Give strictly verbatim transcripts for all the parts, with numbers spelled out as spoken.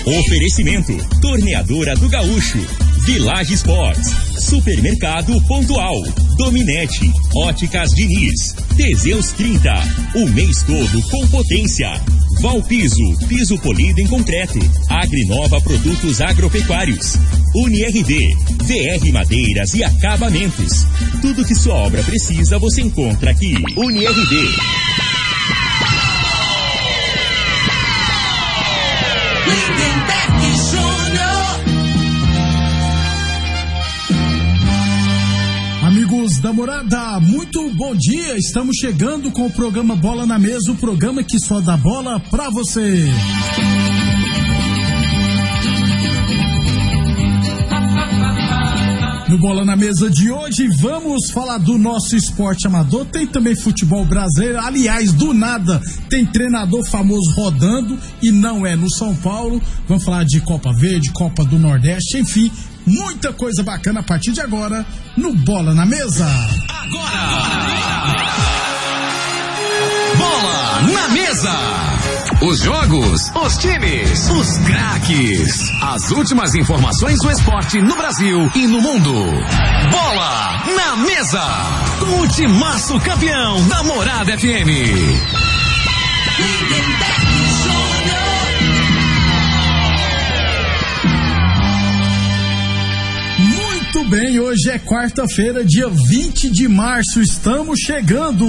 Oferecimento: Torneadora do Gaúcho, Village Sports, Supermercado Pontual, Dominete, Óticas Diniz, Teseus trinta, o mês todo com potência. Valpiso, piso polido em concreto. Agrinova Produtos Agropecuários. UniRV, V R Madeiras e Acabamentos. Tudo que sua obra precisa você encontra aqui. UniRV. Amigos da Morada, muito bom dia. Estamos chegando com o programa Bola na Mesa, o programa que só dá bola pra você. No Bola na Mesa de hoje, vamos falar do nosso esporte amador. Tem também futebol brasileiro. Aliás, do nada, tem treinador famoso rodando e não é no São Paulo. Vamos falar de Copa Verde, Copa do Nordeste, enfim, muita coisa bacana a partir de agora no Bola na Mesa. Agora! Bola na Mesa! Os jogos, os times, os craques. As últimas informações do esporte no Brasil e no mundo. Bola na Mesa! Com o timaço campeão da Morada F M. Muito bem, hoje é quarta-feira, dia vinte de março, estamos chegando.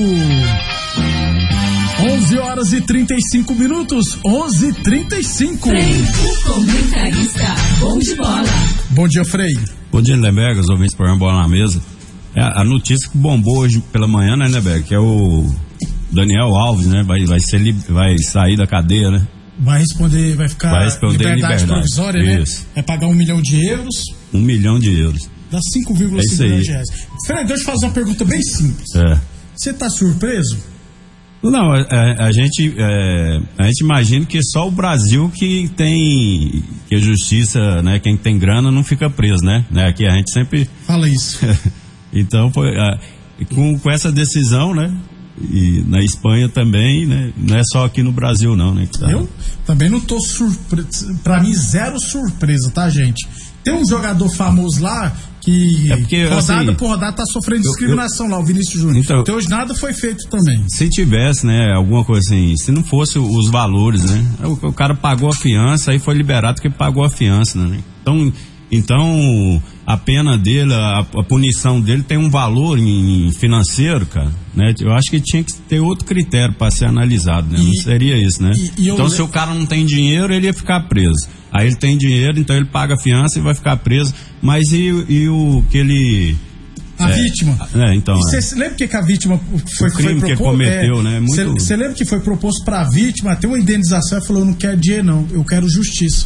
onze horas e trinta e cinco minutos, onze e trinta e cinco. Frei, o comentarista, bom de bola. Bom dia, Frei. Bom dia, Neberg, os ouvintes do programa Bola na Mesa. É a notícia que bombou hoje pela manhã, né, Neberg, que é o Daniel Alves, né, vai, vai, ser, vai sair da cadeia, né? Vai responder, vai ficar vai responder liberdade, liberdade provisória, Isso. né? Vai pagar um milhão de euros. Um milhão de euros. Dá cinco vírgula cinco é milhões de reais. Frei, deixa eu fazer uma pergunta bem simples. É. Você tá surpreso? Não, a, a gente é, a gente imagina que só o Brasil que tem, que a justiça, né, quem tem grana não fica preso, né? né aqui a gente sempre fala isso. Então, foi, a, com, com essa decisão, né? E na Espanha também, né? Não é só aqui no Brasil, não, né? Tá. Eu também não tô surpreso. Pra mim, zero surpresa, tá, gente? Tem um jogador famoso lá que é porque, rodada assim, por rodada tá sofrendo eu, discriminação eu, lá, o Vinícius Júnior. Então, então hoje nada foi feito também. Se tivesse, né, alguma coisa assim, se não fosse os valores, né? O, o cara pagou a fiança, aí foi liberado porque pagou a fiança, né? Então, então a pena dele, a, a punição dele tem um valor em, em financeiro, cara, né? Eu acho que tinha que ter outro critério para ser analisado, né? E, não seria isso, né? E, e então eu... se o cara não tem dinheiro, ele ia ficar preso. Aí ele tem dinheiro, então ele paga a fiança e vai ficar preso. Mas e, e o que ele... A é, vítima. É, então. Você lembra que, que a vítima foi, o crime foi proposto? Que cometeu, é, né? Você muito... lembra que foi proposto para a vítima ter uma indenização? Ela falou: eu não quero dinheiro, não, eu quero justiça.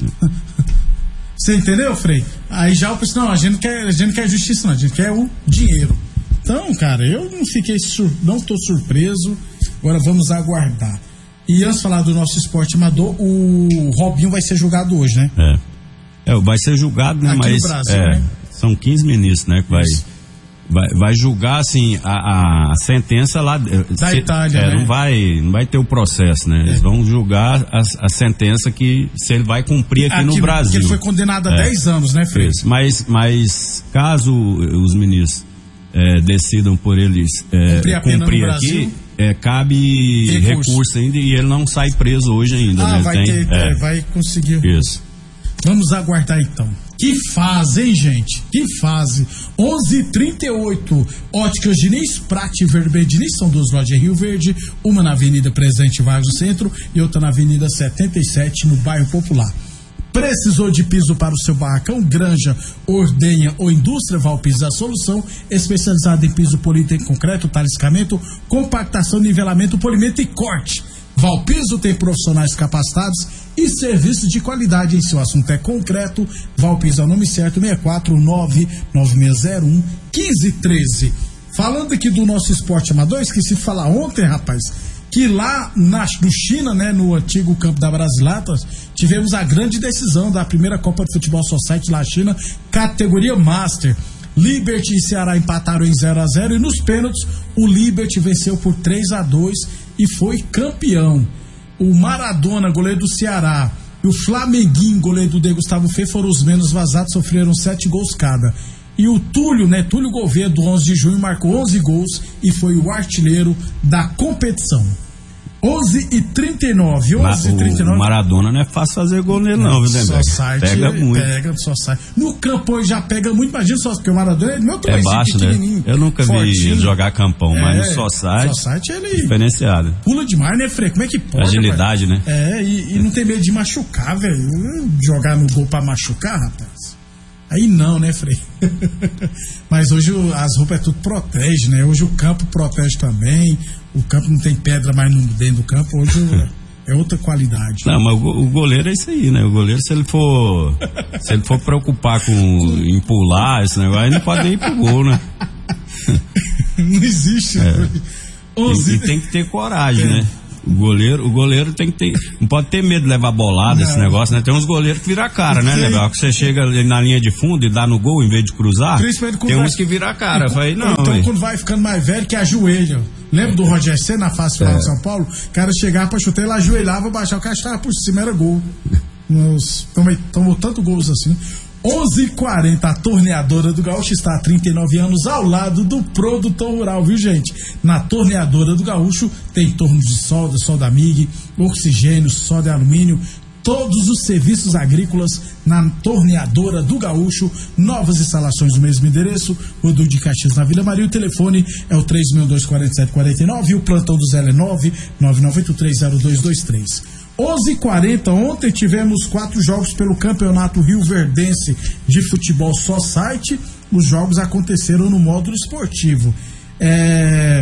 Você entendeu, Frei? Aí já o pessoal, não, a gente não quer, a gente não quer justiça, não, a gente quer o dinheiro. Então, cara, eu não fiquei sur... não estou surpreso. Agora vamos aguardar. E antes de falar do nosso esporte amador, o Robinho vai ser julgado hoje, né? É. É, vai ser julgado, né? Aqui Mas no Brasil, é, né? São quinze ministros, né? Que vai, vai, vai julgar, assim, a, a sentença lá da se, Itália, é, né? Não vai, não vai ter o processo, né? É. Eles vão julgar a, a sentença que se ele vai cumprir aqui, aqui no Brasil. Que ele foi condenado a é. dez anos, né, Frei? Mas, mas caso os ministros é, decidam por eles é, cumprir, a pena cumprir no aqui, Brasil, é, cabe recurso. recurso ainda e ele não sai preso hoje ainda. Ah, né? vai, Tem, ter, é. vai conseguir. Isso. Vamos aguardar então. Que fase, hein, gente? Que fase. onze e trinta e oito. Óticas Diniz, Prate e Verde Diniz, são duas lojas em Rio Verde, uma na Avenida Presidente Vargas no centro e outra na Avenida setenta e sete, no bairro Popular. Precisou de piso para o seu barracão, granja, ordenha ou indústria? Valpiso é a solução, especializada em piso polido em concreto, taliscamento, compactação, nivelamento, polimento e corte. Valpiso tem profissionais capacitados e serviços de qualidade. Em seu assunto é concreto. Valpiso é o nome certo, seis quatro nove nove seis zero um um cinco um três. Falando aqui do nosso esporte amador, esqueci de falar ontem, rapaz, que lá na, no China, né, no antigo campo da Brasilatas, tivemos a grande decisão da primeira Copa de Futebol Society lá na China, categoria Master. Liberty e Ceará empataram em zero a zero e nos pênaltis o Liberty venceu por três a dois e foi campeão. O Maradona, goleiro do Ceará, e o Flamenguinho, goleiro do De Gustavo Fê, foram os menos vazados, sofreram sete gols cada. E o Túlio, né, Túlio Gouveia, do onze de junho, marcou onze gols e foi o artilheiro da competição. onze e trinta e nove, onze e trinta e nove. O Maradona não é fácil fazer gol nele não, viu, Demé? Pega muito. Pega, só sai. No campo hoje já pega muito, imagina só, porque o Maradona é meu é baixo, né? Eu nunca fortinho. vi ele jogar campão, é, mas no só sai. Só sai ele diferenciado. Pula demais, né, Frei? Como é que pode? Agilidade, pai? né? É, e, e não tem medo de machucar, velho. Jogar no gol pra machucar, rapaz. Aí não, né, Frei? Mas hoje as roupas é tudo protege, né? Hoje o campo protege também. O campo não tem pedra mais dentro do campo. Hoje é outra qualidade. Não, mas o goleiro é isso aí, né? O goleiro, se ele for se ele for preocupar com em pular, esse negócio, aí não pode nem ir pro gol, né? Não existe. É. E, e tem que ter coragem, é. né? O goleiro, o goleiro tem que ter. Não pode ter medo de levar bolada, não. esse negócio, né? Tem uns goleiros que viram a cara, né, legal? Que você chega na linha de fundo e dá no gol em vez de cruzar. Tem uns que viram a cara. Falei, não, então, véio. Quando vai ficando mais velho, que ajoelha. Lembra do Roger C na fase final é. de São Paulo? O cara chegava pra chutar, ele ajoelhava, baixava, o cara estava por cima, era gol. Nos, tomei, tomou tanto gols assim. onze e quarenta, a Torneadora do Gaúcho está há trinta e nove anos ao lado do produtor rural, viu, gente? Na Torneadora do Gaúcho tem torno de solda, solda MIG, oxigênio, solda de alumínio, todos os serviços agrícolas na Torneadora do Gaúcho. Novas instalações no mesmo endereço, Rodul de Caxias, na Vila Maria. O telefone é o três seis dois, quatro sete quatro nove e o plantão do Zé é nove nove nove oito três zero dois dois três. onze e quarenta, ontem tivemos quatro jogos pelo Campeonato Rio Verdense de Futebol Society. Os jogos aconteceram no módulo esportivo. É,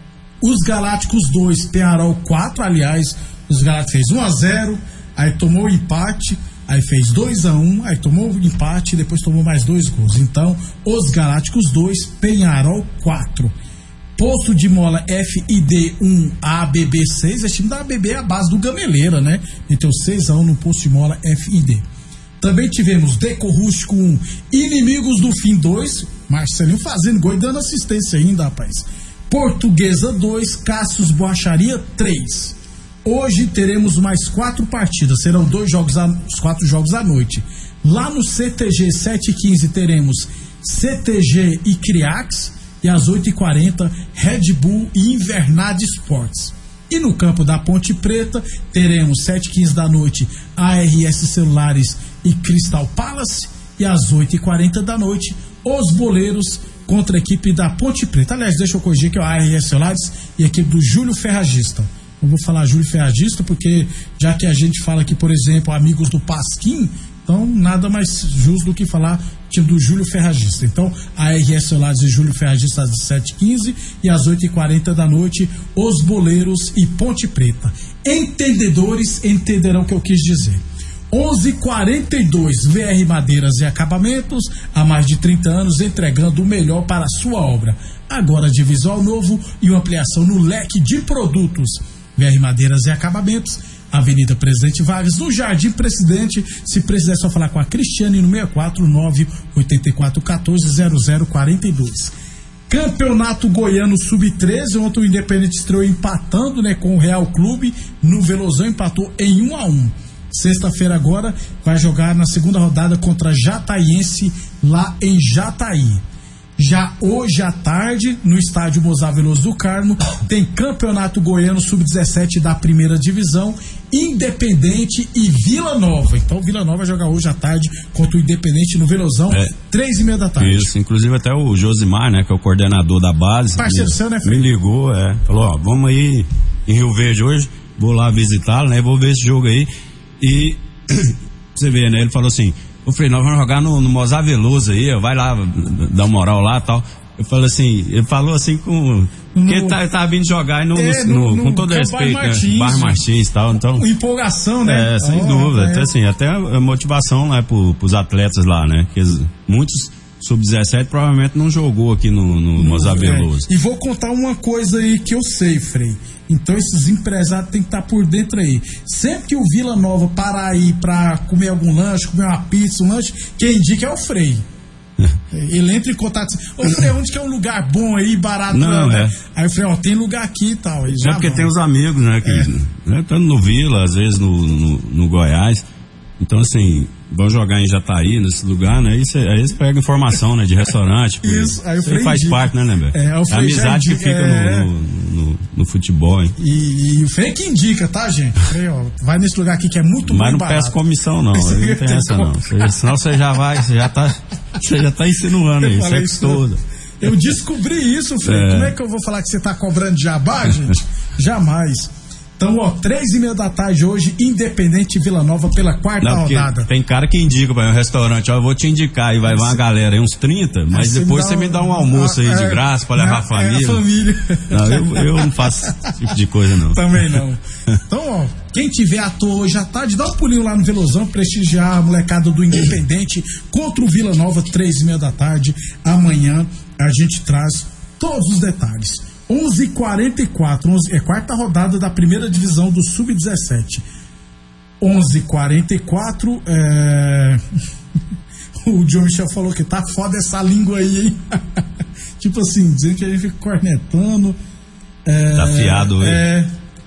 os Galácticos dois, Penharol quatro, aliás, os Galácticos fez um a zero, aí tomou o empate, aí fez dois a um, aí tomou o empate e depois tomou mais dois gols. Então, os Galácticos dois, Penharol quatro. Posto de Mola F I D um, A B B seis, esse time da A B B é a base do Gameleira, né? Então seis a um no Posto de Mola F I D. Também tivemos Deco Rústico um, Inimigos do Fim dois, Marcelinho fazendo gol e dando assistência ainda, rapaz. Portuguesa dois, Cassius Borracharia três. Hoje teremos mais quatro partidas, serão dois jogos, a, os quatro jogos à noite. Lá no C T G sete e quinze teremos C T G e Criax. E às oito e quarenta, Red Bull e Invernade Esportes. E no campo da Ponte Preta, teremos sete e quinze da noite, A R S Celulares e Crystal Palace. E às oito e quarenta da noite, os Boleiros contra a equipe da Ponte Preta. Aliás, deixa eu corrigir que é o A R S Celulares e a equipe do Júlio Ferragista. Eu vou falar Júlio Ferragista porque, já que a gente fala aqui, por exemplo, amigos do Pasquim, então nada mais justo do que falar time do Júlio Ferragista. Então, a R S Celulares e Júlio Ferragista às sete e quinze e às oito e quarenta da noite, os Boleiros e Ponte Preta. Entendedores entenderão o que eu quis dizer. onze e quarenta e dois, V R Madeiras e Acabamentos, há mais de trinta anos entregando o melhor para a sua obra. Agora de visual novo e uma ampliação no leque de produtos. V R Madeiras e Acabamentos, Avenida Presidente Vargas, no Jardim Presidente. Se precisar, é só falar com a Cristiane no seis quatro nove oito quatro um quatro zero zero quatro dois. Campeonato Goiano sub treze, ontem o Independente estreou empatando, né, com o Real Clube no Velozão, empatou em um a um. Sexta-feira agora vai jogar na segunda rodada contra Jataiense lá em Jataí. Já hoje à tarde, no estádio Mozar Veloso do Carmo, tem Campeonato Goiano sub dezessete da primeira divisão, Independente e Vila Nova. Então Vila Nova vai jogar hoje à tarde contra o Independente no Velozão, é, três e meia da tarde. Isso, inclusive até o Josimar, né, que é o coordenador da base, parceiro seu, né, Fred? Me ligou, é, falou, ó, vamos aí em Rio Verde hoje, vou lá visitá-lo, né, vou ver esse jogo aí. E você vê, né, ele falou assim, eu falei, nós vamos jogar no, no Mozar Veloso aí, vai lá, dá uma moral lá e tal. Eu falei assim, ele falou assim com. Porque ele tá, tá vindo jogar no, é, no, no, no, com todo respeito, né? Bar Martins e tal. Então, empolgação, né? É, sem oh, dúvida. É. Então, assim, até a motivação lá pro, pros atletas lá, né? Que muitos sub dezessete provavelmente não jogou aqui no, no Mozar Veloso. É. E vou contar uma coisa aí que eu sei, Frei. Então esses empresários tem que estar por dentro aí. Sempre que o Vila Nova parar aí pra comer algum lanche, comer uma pizza, um lanche, quem indica é o Frei. Ele entra em contato. Ô Frei, onde que é um lugar bom aí, barato? Não, né? é. Aí o Frei, ó, tem lugar aqui e tal. É porque vai. Tem os amigos, né? Que, é. né, tanto no Vila, às vezes no, no, no Goiás. Então, assim, vão jogar em Jataí, nesse lugar, né? Aí você pega informação, né? De restaurante. Isso, aí o Frei faz indica. parte, né, Lember? É, o a Frei amizade que fica é... no, no, no, no futebol, hein? E, e o Frei que indica, tá, gente? Frei, ó, vai nesse lugar aqui que é muito Mas muito não barato. peço comissão, não. Aí não tem essa, não. Você, senão você já vai, você já tá, você já tá insinuando aí, sexo todo. Eu descobri isso, Frei. É. Como é que eu vou falar que você tá cobrando jabá, gente? Jamais. Então, ó, três e meia da tarde hoje, Independente Vila Nova pela quarta não, rodada. Tem cara que indica para um restaurante, ó, eu vou te indicar, e vai uma galera aí, uns trinta, mas assim depois você me dá um almoço aí de é, graça para levar a família. É a família. Não, eu, eu não faço esse tipo de coisa, não. Também não. Então, ó, quem tiver à toa hoje à tarde, dá um pulinho lá no Velozão, prestigiar a molecada do Independente contra o Vila Nova, três e meia da tarde. Amanhã a gente traz todos os detalhes. onze e quarenta e quatro, onze, é quarta rodada da primeira divisão do sub dezessete. onze e quarenta e quatro, é... o John Michel falou que tá foda essa língua aí, hein? Tipo assim, dizendo que a gente fica cornetando. É... Tá afiado, hein? É...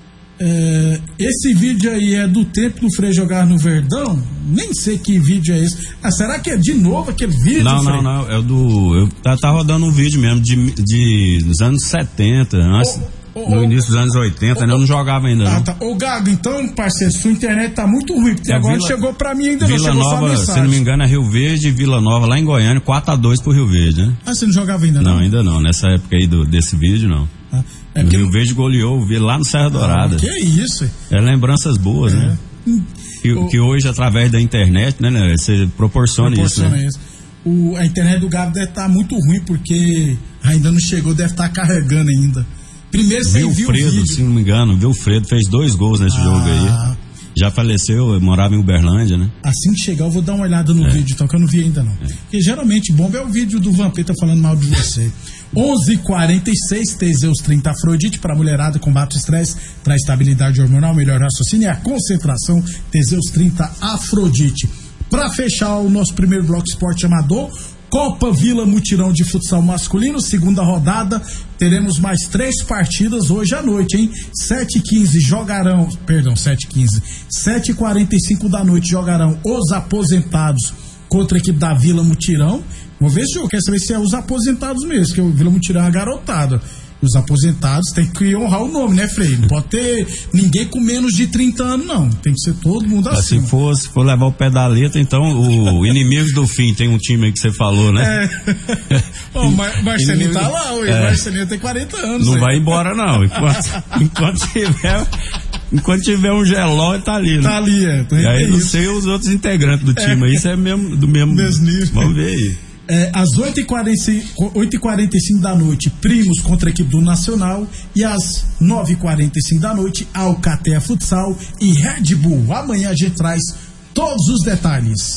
É, esse vídeo aí é do tempo do Frei jogar no Verdão? Nem sei que vídeo é esse. Ah, será que é de novo aquele vídeo? Não, Frei? não, não. É o do. Eu, tá, tá rodando um vídeo mesmo de, de dos anos setenta, antes, oh, oh, no início dos anos oitenta, oh, né? Eu não jogava ainda. Ah, não. tá. Ô, Gago, então, parceiro, sua internet tá muito ruim, porque é agora Vila, chegou pra mim ainda Vila não chegou Nova, só se não me engano, é Rio Verde e Vila Nova, lá em Goiânia, quatro a dois pro Rio Verde, né? Ah, você não jogava ainda, não? Não, ainda não. Nessa época aí do, desse vídeo, não. Ah. É o Rio Verde goleou o Vila lá no Serra Dourada. Ah, que isso? É lembranças boas, é. né? Que, o... que hoje, através da internet, né, né você proporciona, proporciona isso, né? isso. O, a internet do Gabo deve estar muito ruim, porque ainda não chegou, deve estar carregando ainda. Primeiro você viu o vídeo. Se não me engano, Vilfredo fez dois gols nesse ah. jogo aí. Já faleceu, morava em Uberlândia, né? Assim que chegar, eu vou dar uma olhada no é. vídeo, então, que eu não vi ainda, não. É. Porque geralmente bomba é o vídeo do Vampeta falando mal de você. onze e quarenta e seis, Teseus trinta Afrodite para mulherada, combate o estresse, traz estabilidade hormonal, melhor raciocínio e a concentração. Teseus trinta Afrodite. Para fechar o nosso primeiro bloco esporte amador, Copa Vila Mutirão de Futsal Masculino, segunda rodada, teremos mais três partidas hoje à noite, hein? sete e quinze jogarão, perdão, sete e quinze, sete e quarenta e cinco da noite jogarão os aposentados contra a equipe da Vila Mutirão. Vou ver se eu quero saber se é os aposentados mesmo, que o Vila Mutirão é uma garotada. Os aposentados tem que honrar o nome, né, Frei? Não pode ter ninguém com menos de trinta anos, não. Tem que ser todo mundo assim. Se for, se for levar o pé da letra, então o Inimigos do Fim tem um time aí que você falou, né? É. O Mar Marcelinho tá lá, o é. Marcelinho tem quarenta anos. Não aí. vai embora, não. Enquanto, enquanto tiver. Enquanto tiver um geló, tá ali, né? Tá ali, é. E aí não sei os outros integrantes do time é. aí, isso é mesmo, do mesmo. mesmo nível. Vamos ver aí. É, às oito e quarenta e cinco da noite, Primos contra a equipe do Nacional. E às nove e quarenta e cinco da noite, Alcatea Futsal e Red Bull. Amanhã a gente traz todos os detalhes.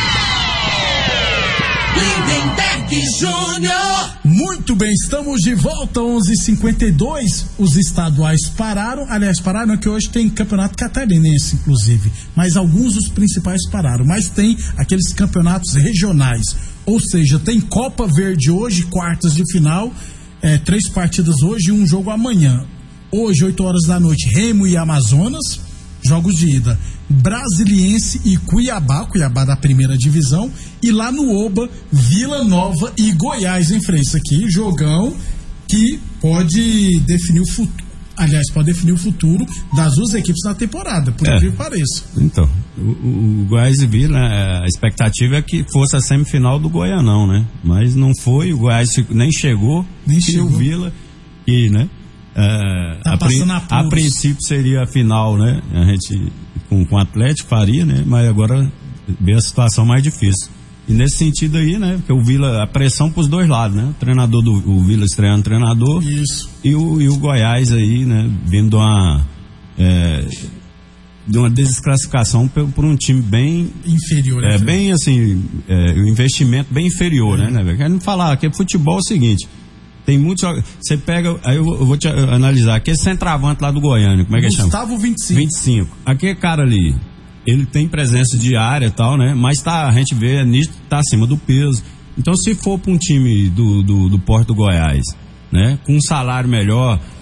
Lindenberg Júnior. Muito bem, estamos de volta, onze e cinquenta e dois. Os estaduais pararam. Aliás, pararam é que hoje tem campeonato catarinense, inclusive. Mas alguns dos principais pararam. Mas tem aqueles campeonatos regionais. Ou seja, tem Copa Verde hoje, quartas de final, é, três partidas hoje e um jogo amanhã. Hoje, oito horas da noite, Remo e Amazonas, jogos de ida. Brasiliense e Cuiabá, Cuiabá da primeira divisão. E lá no Oba, Vila Nova e Goiás em frente. Isso aqui, jogão que pode definir o futuro. Aliás, pode definir o futuro das duas equipes na temporada, por incrível que pareça. Então, o, o, o Goiás e Vila, a expectativa é que fosse a semifinal do Goianão, né? Mas não foi, o Goiás nem chegou, nem e chegou. o Vila, e, né? É, tá a, passando a, a princípio seria a final, né? A gente, com, com o Atlético faria, né? Mas agora vê a situação mais difícil. E nesse sentido aí, né? Porque o Vila, a pressão pros dois lados, né? O treinador do o Vila estreando treinador. Isso. E o, e o Goiás aí, né? Vindo de uma, é, de uma desclassificação por, por um time bem inferior. É, bem assim, é, o investimento bem inferior, é. né? né? Quero falar que futebol é o seguinte. Tem muitos. Você pega. Aí eu, eu vou te analisar. Aquele centroavante lá do Goiânia, como é que chama? Gustavo vinte e cinco. vinte e cinco. Aquele cara ali. Ele tem presença de área e tal, né? Mas tá, a gente vê, nítido, tá acima do peso. Então, se for para um time do, do, do Porto do Goiás, né? Com um salário melhor,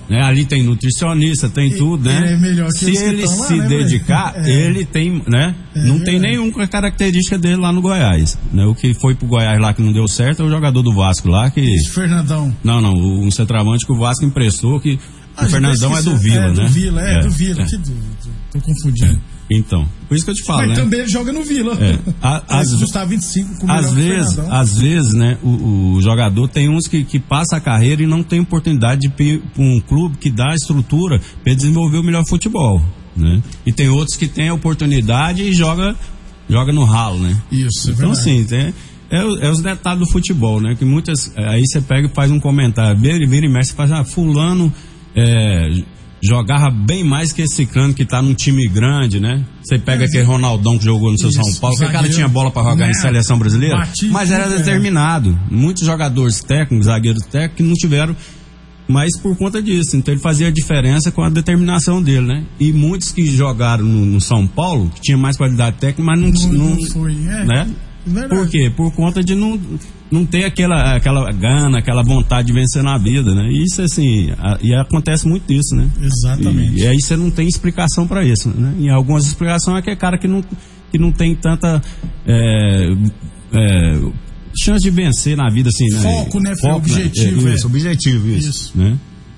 né? Ali tem nutricionista, tem e, tudo, né? É melhor que se ele lá, se né, dedicar, é. ele tem, né? É, não é tem nenhuma característica dele lá no Goiás, né? O que foi pro Goiás lá que não deu certo é o jogador do Vasco lá que... Esse Fernandão. Não, não, um centroavante que o Vasco emprestou que ah, o Fernandão é do Vila, é, né? Do Vila, é, é do Vila, é. Que do, do, tô confundindo. É. Então, por isso que eu te falo, mas né? também ele joga no Vila. É. A, as, custava vinte e cinco com o às vezes, às vezes, né, o, o jogador tem uns que, que passa a carreira e não tem oportunidade de ir para um clube que dá a estrutura para desenvolver o melhor futebol, né? E tem outros que tem a oportunidade e joga, joga no ralo, né? Isso, é então, verdade. assim, tem, é, é os detalhes do futebol, né? Que muitas, aí você pega e faz um comentário, vira, vira e mexe, você faz, ah, fulano, é... jogava bem mais que esse cano que tá num time grande, né? Você pega é, aquele Ronaldão que jogou no seu São Paulo, que o cara tinha bola pra jogar, né, em seleção brasileira, bati, mas era é. determinado. Muitos jogadores técnicos, zagueiros técnicos, que não tiveram, mas por conta disso. Então ele fazia a diferença com a determinação dele, né? E muitos que jogaram no, no São Paulo, que tinham mais qualidade técnica, mas não... Não, não, não foi, é. Né? Por quê? Por conta de não... não ter aquela, aquela gana, aquela vontade de vencer na vida, né? E isso, assim, a, e acontece muito isso, né? Exatamente. E, e aí você não tem explicação para isso, né? E algumas explicações é que é cara que não, que não tem tanta é, é, chance de vencer na vida, assim, né? Foco, né? Foco, objetivo. Né? É, isso, objetivo, isso. isso. Né?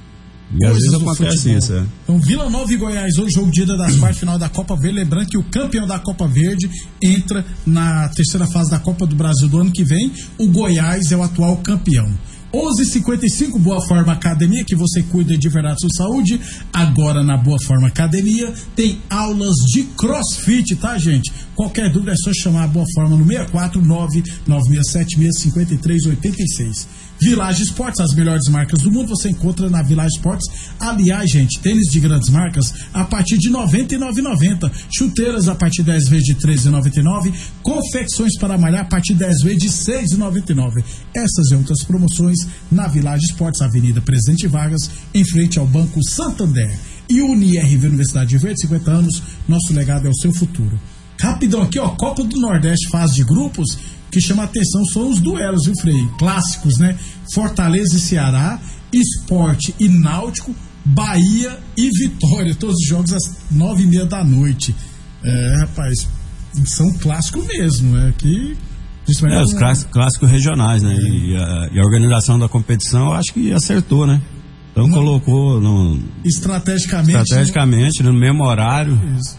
E às vezes acontece isso, é. Então, Vila Nova e Goiás, hoje, jogo de ida das quartas final da Copa Verde. Lembrando que o campeão da Copa Verde entra na terceira fase da Copa do Brasil do ano que vem. O Goiás é o atual campeão. onze e cinquenta e cinco, Boa Forma Academia, que você cuida de verdade sua saúde. Agora na Boa Forma Academia tem aulas de crossfit, tá, gente? Qualquer dúvida é só chamar a Boa Forma no seis quatro nove nove seis sete seis cinco três oito seis. Village Esportes, as melhores marcas do mundo você encontra na Village Esportes. Aliás, gente, tênis de grandes marcas a partir de noventa e nove reais e noventa centavos. Chuteiras a partir de dez vezes de treze reais e noventa e nove centavos. Confecções para malhar a partir de dez vezes de seis reais e noventa e nove centavos. Essas e outras promoções na Village Esportes, Avenida Presidente Vargas, em frente ao Banco Santander. E Uni R V Universidade de Verde, cinquenta anos, nosso legado é o seu futuro. Rapidão aqui, ó, Copa do Nordeste, fase de grupos. Que chama a atenção são os duelos, viu, Frei? Clássicos, né? Fortaleza e Ceará, Sport e Náutico, Bahia e Vitória. Todos os jogos às nove e meia da noite. É, rapaz, são clássicos mesmo, né? Que, é, os clássicos, clássicos regionais, né? É. E, a, e a organização da competição, eu acho que acertou, né? Então Não, colocou no, estrategicamente, estrategicamente no mesmo horário. Isso.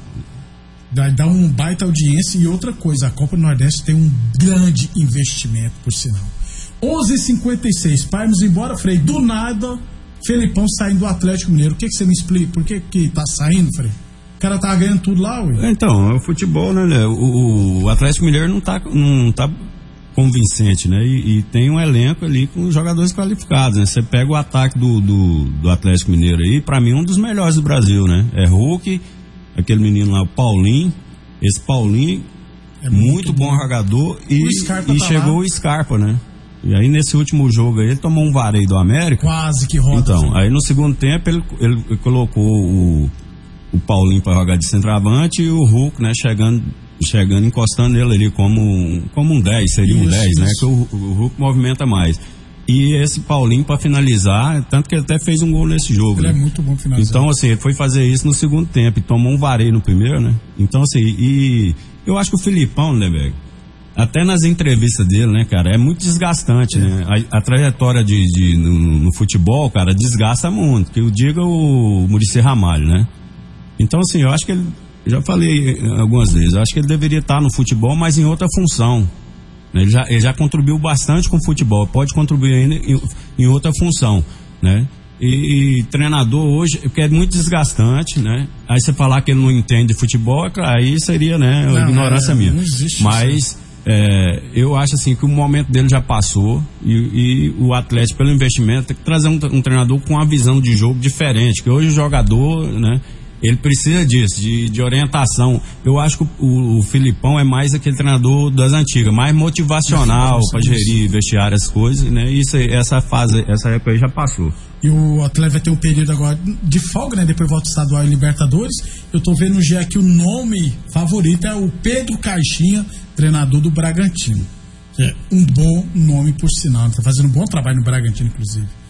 Dá um baita audiência. E outra coisa, a Copa do Nordeste tem um grande investimento, por sinal. onze e cinquenta e seis, parmos embora, Frei. Do nada, Felipão saindo do Atlético Mineiro. O que, que você me explica? Por que que tá saindo, Frei? O cara tá ganhando tudo lá, ué. Então, é o futebol, né? O, o Atlético Mineiro não tá, não tá convincente, né? E, e tem um elenco ali com jogadores qualificados, né? Você pega o ataque do, do, do Atlético Mineiro aí, pra mim, um dos melhores do Brasil, né? É Hulk, aquele menino lá, o Paulinho. Esse Paulinho é muito, muito bom, bom jogador. E, e tá chegou lá. O Scarpa, né? E aí nesse último jogo aí ele tomou um vareio do América. Quase que roda. Então, filho. Aí no segundo tempo ele, ele colocou o, o Paulinho para jogar de centroavante e o Hulk, né? Chegando, chegando encostando nele ali como, como um dez, seria isso, um dez, isso. Né? Que o, o Hulk movimenta mais. E esse Paulinho para finalizar, tanto que ele até fez um gol nesse jogo. Ele né? é muito bom finalizar. Então, assim, ele foi fazer isso no segundo tempo e tomou um vareio no primeiro, né? Então, assim, e eu acho que o Filipão, né, velho? Até nas entrevistas dele, né, cara, é muito desgastante, é. né? A, a trajetória de, de no, no futebol, cara, desgasta muito. Que eu diga o Muricy Ramalho, né? Então, assim, eu acho que ele, já falei algumas vezes, eu acho que ele deveria estar no futebol, mas em outra função. Ele já, ele já contribuiu bastante com o futebol, pode contribuir ainda em, em outra função, né? E, e treinador hoje, porque é muito desgastante, né? Aí você falar que ele não entende de futebol, aí seria, né, não, ignorância é, minha. Não existe. Mas é, eu acho assim que o momento dele já passou e, e o Atlético, pelo investimento, tem que trazer um, um treinador com uma visão de jogo diferente, que hoje o jogador, né? Ele precisa disso, de, de orientação. Eu acho que o, o Filipão é mais aquele treinador das antigas, mais motivacional para gerir vestiário, as coisas, né? Isso, essa fase, essa época aí já passou. E o Atlético vai ter um período agora de folga, né? Depois volta o estadual e Libertadores. Eu tô vendo já que o nome favorito é o Pedro Caixinha, treinador do Bragantino. Que é um bom nome, por sinal. Tá fazendo um bom trabalho no Bragantino, inclusive.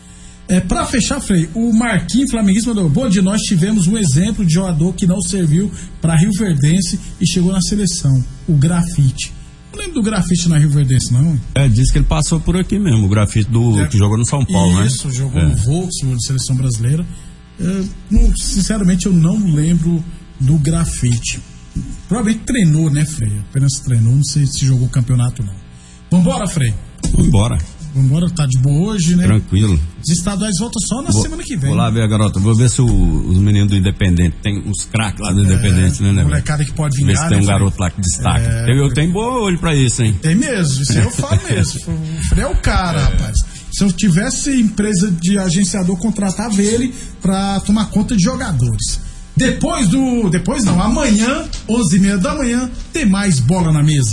É, pra fechar, Frei, o Marquinhos Flamenguista mandou: bom dia, nós tivemos um exemplo de jogador que não serviu pra Rioverdense e chegou na seleção, o Grafite. Não lembro do Grafite na Rioverdense, não? É, diz que ele passou por aqui mesmo, o Grafite do, é, que jogou no São Paulo, isso, né? Isso, jogou é. no Volkswagen, na seleção brasileira. É, não, sinceramente, eu não lembro do Grafite. Provavelmente treinou, né, Frei? Apenas treinou, não sei se jogou campeonato ou não. Vambora, Frei? Vambora. Vambora, tá de boa hoje, né? Tranquilo. Os estaduais voltam só na vou, semana que vem. Vou lá ver a garota, vou ver se o, os meninos do Independente, tem uns craques lá do é, Independente, né, né? Molecada que pode vingar, ver se tem né, um garoto lá que destaca. É, eu, eu tenho bom olho pra isso, hein? Tem mesmo, isso aí eu falo mesmo. O Frei é o cara, é. rapaz. Se eu tivesse empresa de agenciador, contratava ele pra tomar conta de jogadores. Depois do... Depois não, amanhã, onze e meia da manhã, tem mais Bola na Mesa.